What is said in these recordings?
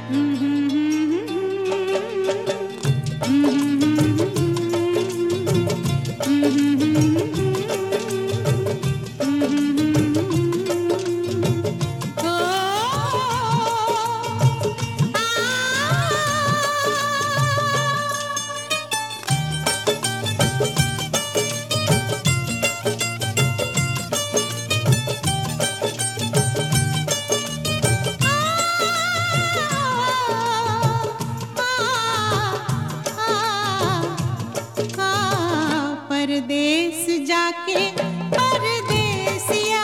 परदेस जाके परदेसिया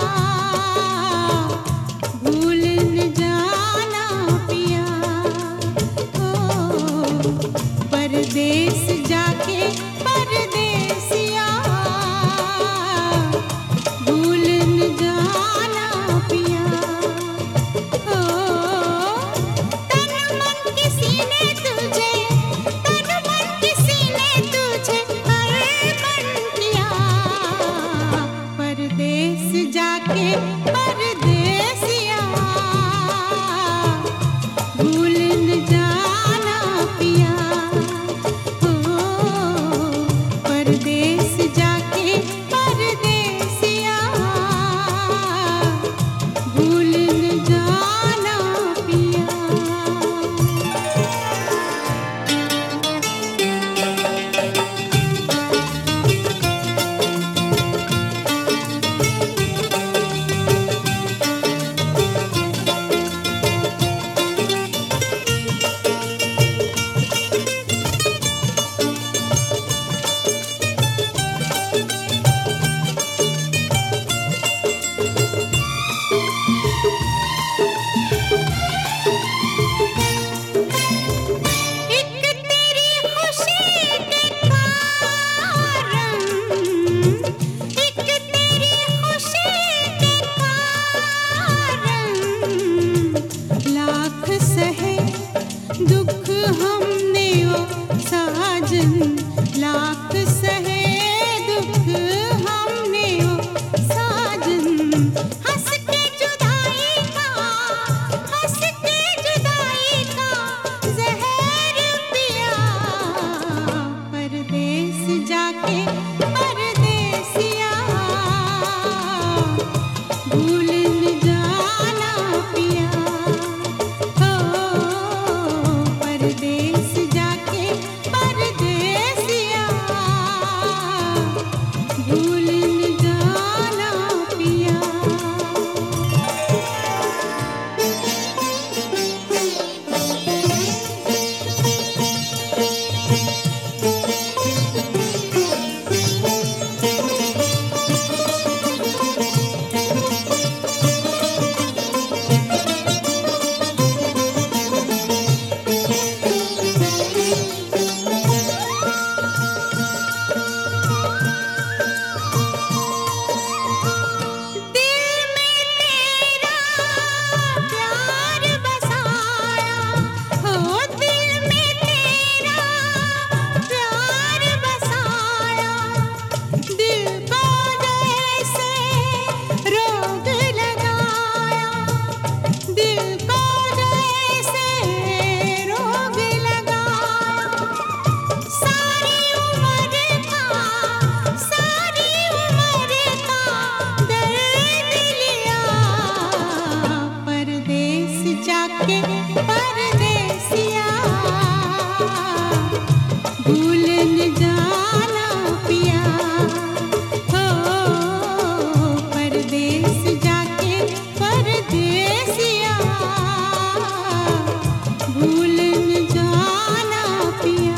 भूल न जाना पिया। ओ परदेस जाके परदेसिया भूल न जाना पिया। ओ तन मन किसी ने तुझे तन मन किसी ने तुझे परदेस जाके परदेसिया भूल न जाना पिया। ओ परदेस जाके परदेसिया भूल न जाना पिया। दुख हमने वो साजन लाख सहे दुख हमने वो साजन। हंस के जुदाई का हंस के जुदाई का जहर पिया। परदेस जाके परदेसिया भूल न जाना पिया। परदेस जाके परदेसिया भूल न जाना पिया। जाके परदेसिया भूल न जाना पिया। हो परदेस जाके परदेसिया भूल न जाना पिया।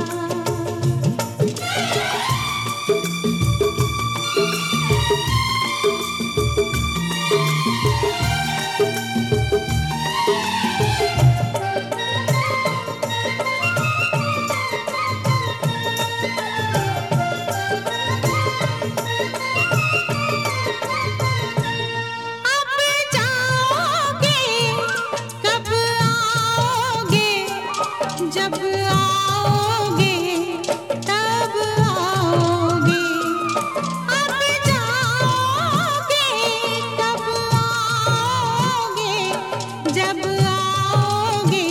जब आओगे तब आओगे अब जाओगे कब आओगे जब आओगे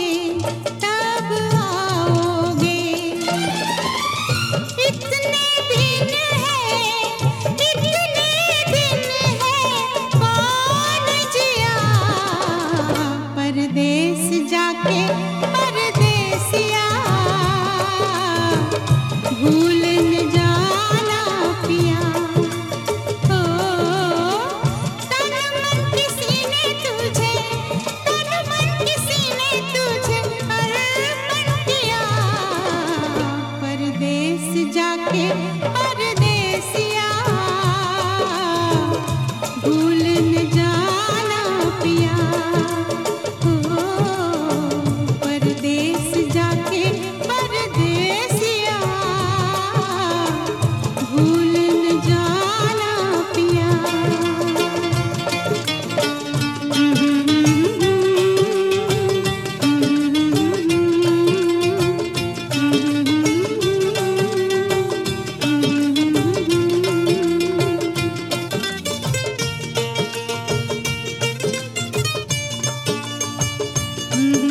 हम्म,